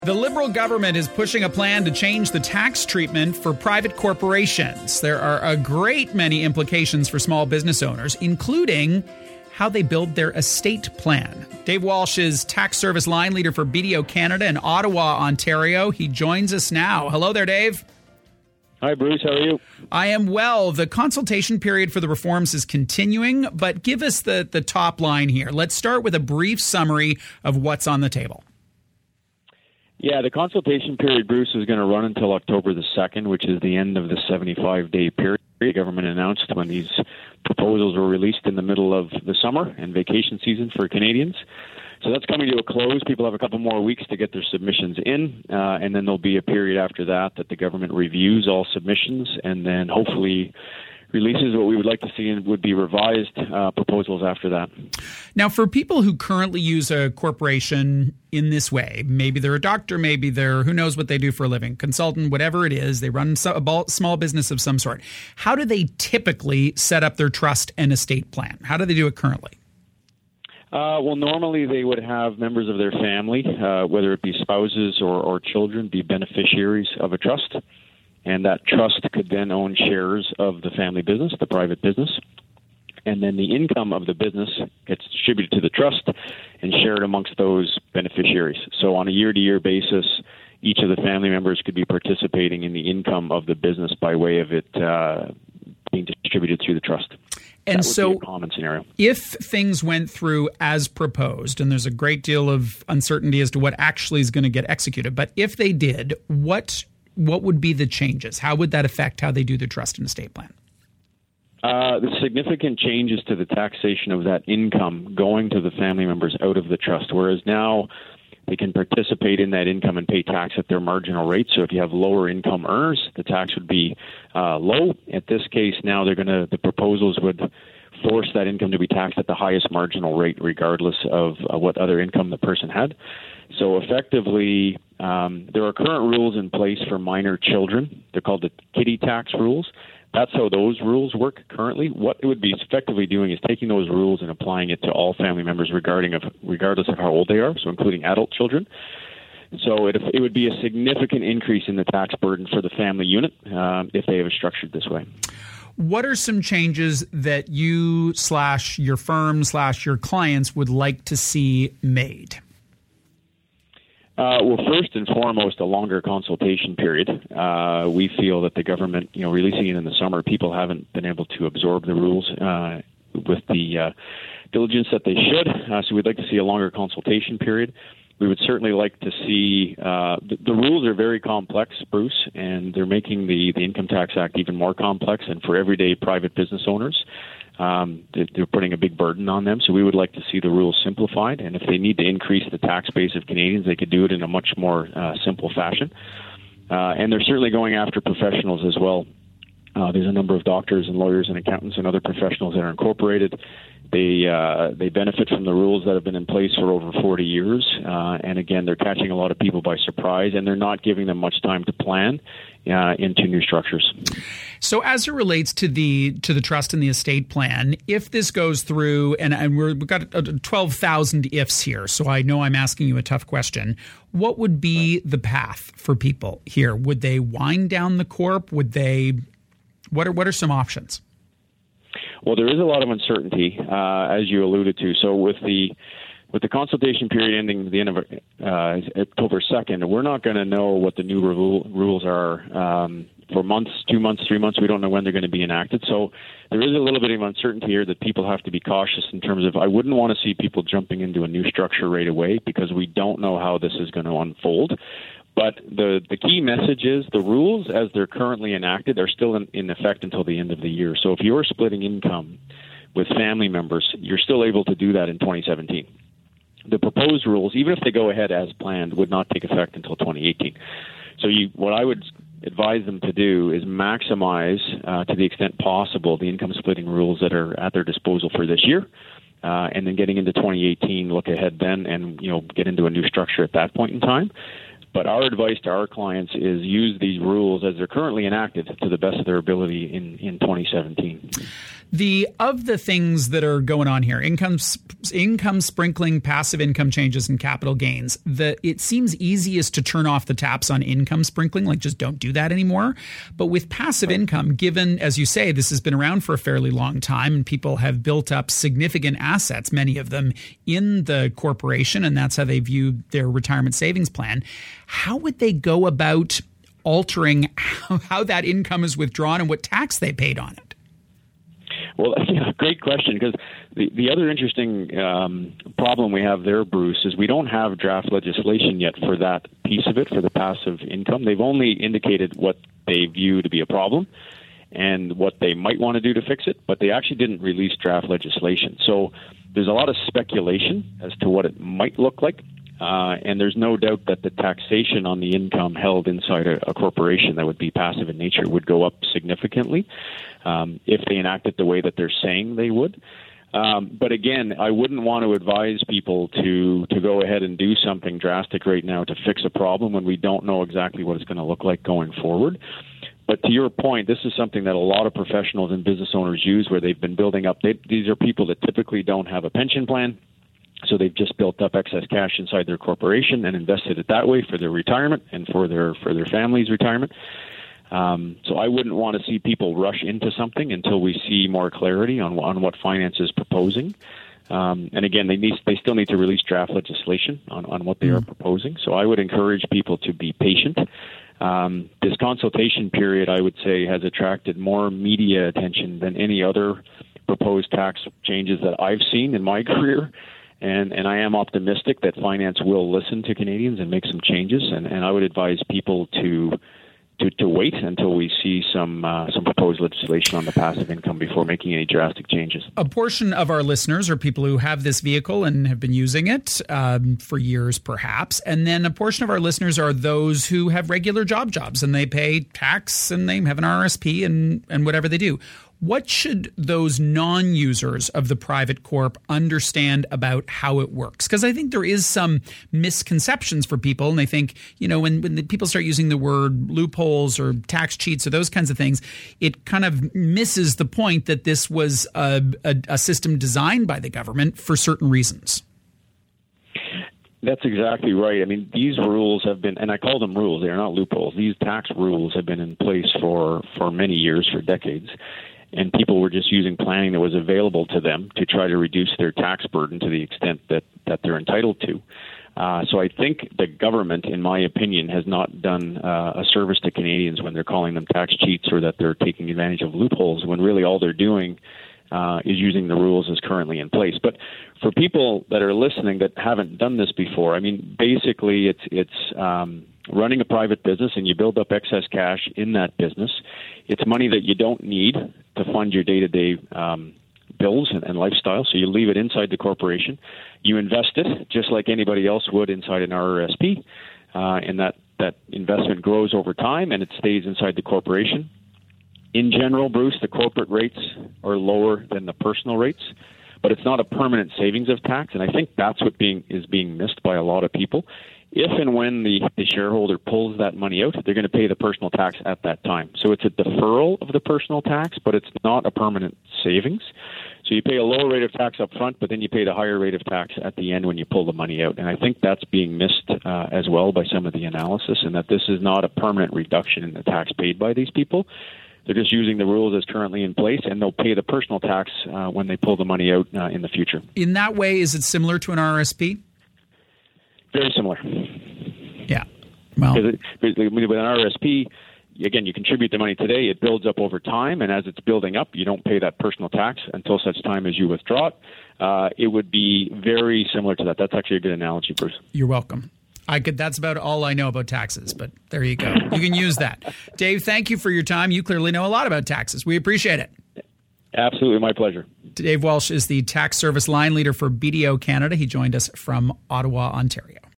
The Liberal government is pushing a plan to change the tax treatment for private corporations. There are a great many implications for small business owners, including how they build their estate plan. Dave Walsh is tax service line leader for BDO Canada in Ottawa, Ontario. He joins us now. Hello there, Dave. Hi, Bruce. How are you? I am well. The consultation period for the reforms is continuing, but give us the top line here. Let's start with a brief summary of what's on the table. Yeah, the consultation period, Bruce, is going to run until October the 2nd, which is the end of the 75-day period. The government announced when these proposals were released in the middle of the summer and vacation season for Canadians. So that's coming to a close. People have a couple more weeks to get their submissions in, and then there'll be a period after that the government reviews all submissions and then hopefully releases what we would like to see and would be revised proposals after that. Now, for people who currently use a corporation in this way, maybe they're a doctor, maybe they're, who knows what they do for a living, consultant, whatever it is, they run a small business of some sort. How do they typically set up their trust and estate plan? How do they do it currently? Well, normally they would have members of their family, whether it be spouses or children, be beneficiaries of a trust. And that trust could then own shares of the family business, the private business. And then the income of the business gets distributed to the trust and shared amongst those beneficiaries. So on a year-to-year basis, each of the family members could be participating in the income of the business by way of it being distributed through the trust. And that so, would be a common scenario. If things went through as proposed, and there's a great deal of uncertainty as to what actually is going to get executed, but if they did, what would be the changes? How would that affect how they do their trust and estate plan? The significant changes to the taxation of that income going to the family members out of the trust, whereas now they can participate in that income and pay tax at their marginal rate. So if you have lower income earners, the tax would be low. At this case, now the proposals would force that income to be taxed at the highest marginal rate, regardless of what other income the person had. So effectively, there are current rules in place for minor children. They're called the kiddie tax rules. That's how those rules work currently. What it would be effectively doing is taking those rules and applying it to all family members regardless of how old they are, so including adult children. So it would be a significant increase in the tax burden for the family unit if they have it structured this way. What are some changes that you / your firm / your clients would like to see made? Well, first and foremost, a longer consultation period. We feel that the government, releasing it in the summer, people haven't been able to absorb the rules with the diligence that they should. So we'd like to see a longer consultation period. We would certainly like to see the rules are very complex, Bruce, and they're making the Income Tax Act even more complex. And for everyday private business owners, they're putting a big burden on them. So we would like to see the rules simplified. And if they need to increase the tax base of Canadians, they could do it in a much more simple fashion. And they're certainly going after professionals as well. There's a number of doctors and lawyers and accountants and other professionals that are incorporated. They benefit from the rules that have been in place for over 40 years. And again, they're catching a lot of people by surprise, and they're not giving them much time to plan into new structures. So as it relates to the trust and the estate plan, if this goes through, and we've got 12,000 ifs here, so I know I'm asking you a tough question, what would be the path for people here? Would they wind down the corp? Would they? What are some options? Well, there is a lot of uncertainty, as you alluded to. So with the consultation period ending at the end of October 2nd, we're not going to know what the new rules are for months, 2 months, 3 months. We don't know when they're going to be enacted. So there is a little bit of uncertainty here that people have to be cautious in terms of, I wouldn't want to see people jumping into a new structure right away because we don't know how this is going to unfold. But the key message is the rules as they're currently enacted are still in effect until the end of the year. So if you're splitting income with family members, you're still able to do that in 2017. The proposed rules, even if they go ahead as planned, would not take effect until 2018. So what I would advise them to do is maximize, to the extent possible, the income splitting rules that are at their disposal for this year. And then getting into 2018, look ahead then and get into a new structure at that point in time. But our advice to our clients is use these rules as they're currently enacted to the best of their ability in 2017. Of the things that are going on here, income sprinkling, passive income changes, and capital gains, it seems easiest to turn off the taps on income sprinkling, like just don't do that anymore. But with passive income, given, as you say, this has been around for a fairly long time and people have built up significant assets, many of them in the corporation, and that's how they view their retirement savings plan, how would they go about altering how that income is withdrawn and what tax they paid on it? Well, yeah, great question, because the other interesting problem we have there, Bruce, is we don't have draft legislation yet for that piece of it, for the passive income. They've only indicated what they view to be a problem and what they might want to do to fix it, but they actually didn't release draft legislation. So there's a lot of speculation as to what it might look like. And there's no doubt that the taxation on the income held inside a corporation that would be passive in nature would go up significantly if they enact it the way that they're saying they would. But again, I wouldn't want to advise people to go ahead and do something drastic right now to fix a problem when we don't know exactly what it's going to look like going forward. But to your point, this is something that a lot of professionals and business owners use where they've been building up. These are people that typically don't have a pension plan. So they've just built up excess cash inside their corporation and invested it that way for their retirement and for their family's retirement. So I wouldn't want to see people rush into something until we see more clarity on what finance is proposing. And again, they still need to release draft legislation on what they are proposing. So I would encourage people to be patient. This consultation period, I would say, has attracted more media attention than any other proposed tax changes that I've seen in my career. And I am optimistic that finance will listen to Canadians and make some changes. And I would advise people to wait until we see some proposed legislation on the passive income before making any drastic changes. A portion of our listeners are people who have this vehicle and have been using it for years, perhaps. And then a portion of our listeners are those who have regular jobs and they pay tax and they have an RSP and whatever they do. What should those non-users of the private corp understand about how it works? Because I think there is some misconceptions for people, and they think, when the people start using the word loopholes or tax cheats or those kinds of things, it kind of misses the point that this was a system designed by the government for certain reasons. That's exactly right. I mean, these rules have been, and I call them rules, they are not loopholes. These tax rules have been in place for many years, for decades. And people were just using planning that was available to them to try to reduce their tax burden to the extent that they're entitled to. So I think the government, in my opinion, has not done a service to Canadians when they're calling them tax cheats or that they're taking advantage of loopholes, when really all they're doing is using the rules as currently in place. But for people that are listening that haven't done this before, I mean, basically it's running a private business and you build up excess cash in that business. It's money that you don't need to fund your day-to-day bills and lifestyle, so you leave it inside the corporation. You invest it just like anybody else would inside an RRSP, and that investment grows over time and it stays inside the corporation. In general, Bruce, the corporate rates are lower than the personal rates, but it's not a permanent savings of tax, and I think that's what is being missed by a lot of people. If and when the shareholder pulls that money out, they're going to pay the personal tax at that time. So it's a deferral of the personal tax, but it's not a permanent savings. So you pay a lower rate of tax up front, but then you pay the higher rate of tax at the end when you pull the money out. And I think that's being missed as well by some of the analysis, and that this is not a permanent reduction in the tax paid by these people. They're just using the rules as currently in place, and they'll pay the personal tax when they pull the money out in the future. In that way, is it similar to an RRSP? Very similar. Yeah. Well, with an RRSP, again, you contribute the money today, it builds up over time, and as it's building up, you don't pay that personal tax until such time as you withdraw it. It would be very similar to that. That's actually a good analogy, Bruce. You're welcome. That's about all I know about taxes, but there you go. You can use that. Dave, thank you for your time. You clearly know a lot about taxes. We appreciate it. Absolutely, my pleasure. Dave Walsh is the tax service line leader for BDO Canada. He joined us from Ottawa, Ontario.